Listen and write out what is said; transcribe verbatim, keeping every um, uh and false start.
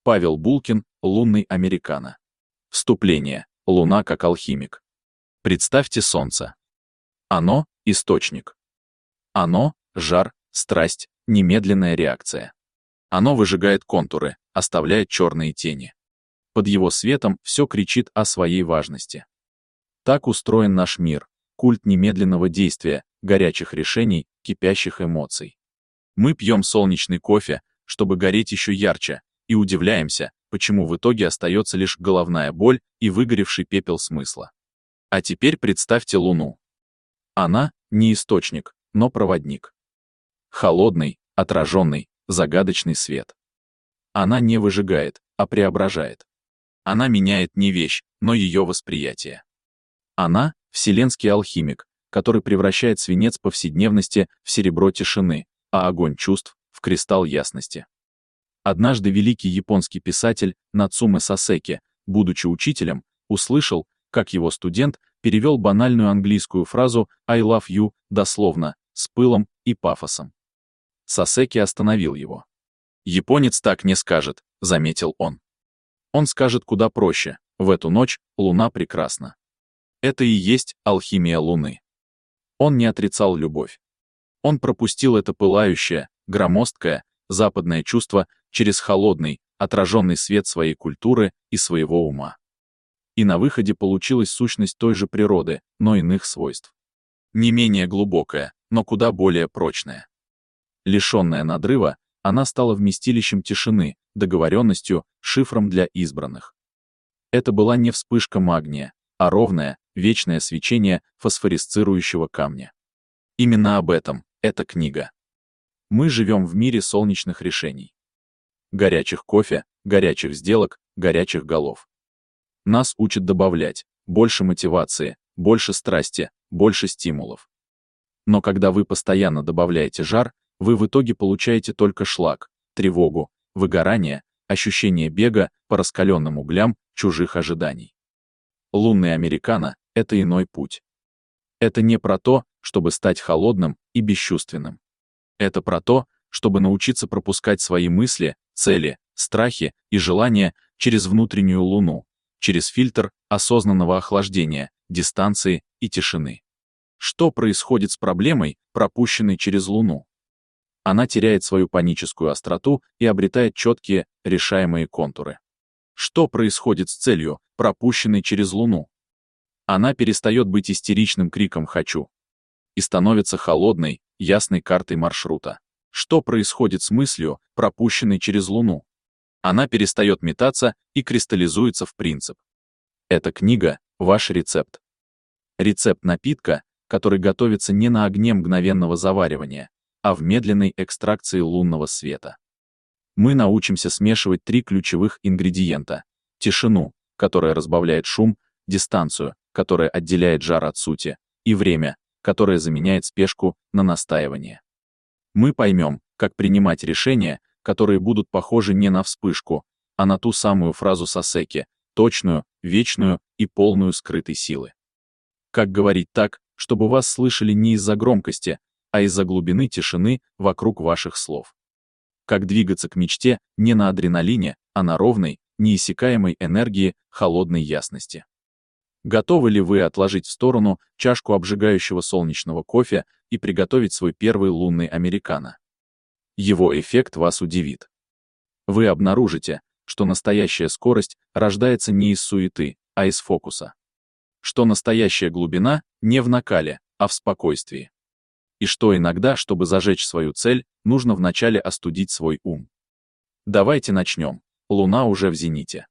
Павел Булкин, лунный американо. Вступление. Луна как алхимик. Представьте Солнце. Оно — источник. Оно — жар, страсть, немедленная реакция. Оно выжигает контуры, оставляет черные тени. Под его светом все кричит о своей важности. Так устроен наш мир, культ немедленного действия, горячих решений, кипящих эмоций. Мы пьем солнечный кофе, чтобы гореть еще ярче, и удивляемся, почему в итоге остается лишь головная боль и выгоревший пепел смысла. А теперь представьте Луну. Она не источник, но проводник. Холодный, отраженный, загадочный свет. Она не выжигает, а преображает. Она меняет не вещь, но ее восприятие. Она — вселенский алхимик, который превращает свинец повседневности в серебро тишины, а огонь чувств — в кристалл ясности. Однажды великий японский писатель Нацуме Сосеки, будучи учителем, услышал, как его студент перевел банальную английскую фразу «I love you» дословно, с пылом и пафосом. Сосеки остановил его. «Японец так не скажет», — заметил он. Он скажет куда проще: в эту ночь луна прекрасна. Это и есть алхимия Луны. Он не отрицал любовь. Он пропустил это пылающее, громоздкое, западное чувство через холодный, отраженный свет своей культуры и своего ума. И на выходе получилась сущность той же природы, но иных свойств. Не менее глубокая, но куда более прочная. Лишенная надрыва, она стала вместилищем тишины, договоренностью, шифром для избранных. Это была не вспышка магния, а ровное, вечное свечение фосфорисцирующего камня. Именно об этом эта книга. Мы живем в мире солнечных решений. Горячих кофе, горячих сделок, горячих голов. Нас учат добавлять больше мотивации, больше страсти, больше стимулов. Но когда вы постоянно добавляете жар, вы в итоге получаете только шлак, тревогу, выгорание, ощущение бега по раскаленным углям чужих ожиданий. Лунный американо — это иной путь. Это не про то, чтобы стать холодным и бесчувственным. Это про то, чтобы научиться пропускать свои мысли, цели, страхи и желания через внутреннюю луну, через фильтр осознанного охлаждения, дистанции и тишины. Что происходит с проблемой, пропущенной через луну? Она теряет свою паническую остроту и обретает четкие, решаемые контуры. Что происходит с целью, пропущенной через луну? Она перестает быть истеричным криком «хочу» и становится холодной, ясной картой маршрута. Что происходит с мыслью, пропущенной через луну? Она перестает метаться и кристаллизуется в принцип. Эта книга — ваш рецепт. Рецепт напитка, который готовится не на огне мгновенного заваривания, а в медленной экстракции лунного света. Мы научимся смешивать три ключевых ингредиента: тишину, которая разбавляет шум, дистанцию, которая отделяет жар от сути, и время, которое заменяет спешку на настаивание. Мы поймем, как принимать решения, которые будут похожи не на вспышку, а на ту самую фразу Сосеки, точную, вечную и полную скрытой силы. Как говорить так, чтобы вас слышали не из-за громкости, а из-за глубины тишины вокруг ваших слов. Как двигаться к мечте не на адреналине, а на ровной, неиссякаемой энергии холодной ясности. Готовы ли вы отложить в сторону чашку обжигающего солнечного кофе и приготовить свой первый лунный американо? Его эффект вас удивит. Вы обнаружите, что настоящая скорость рождается не из суеты, а из фокуса. Что настоящая глубина не в накале, а в спокойствии. И что иногда, чтобы зажечь свою цель, нужно вначале остудить свой ум. Давайте начнем. Луна уже в зените.